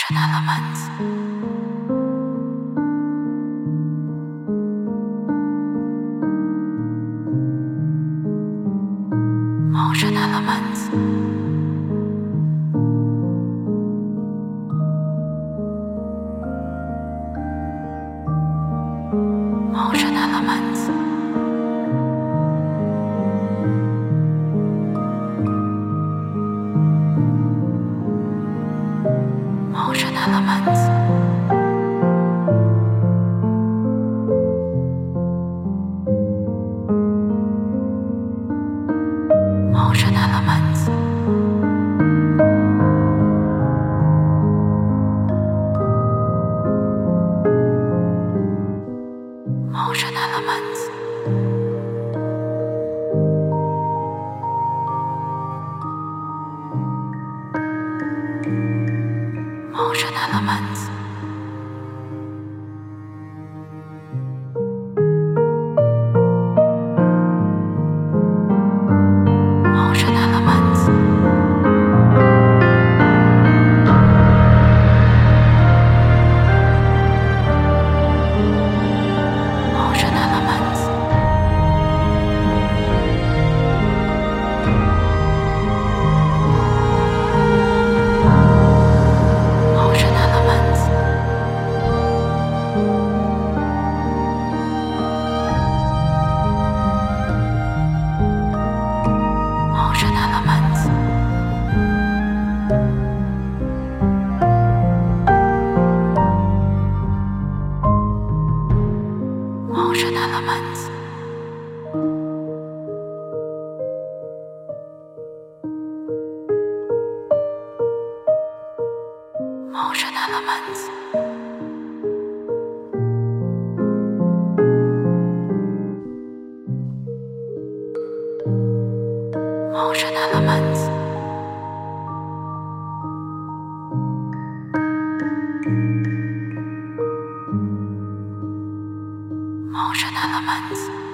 Motion elements. Motion elements. Motion elements. Motion elements. Motion elements. Motion elements. Motion elements. Motion elements. Motion elements. Motion elements. Motion elements. Motion elements. Motion elements. Motion elements. Motion elements.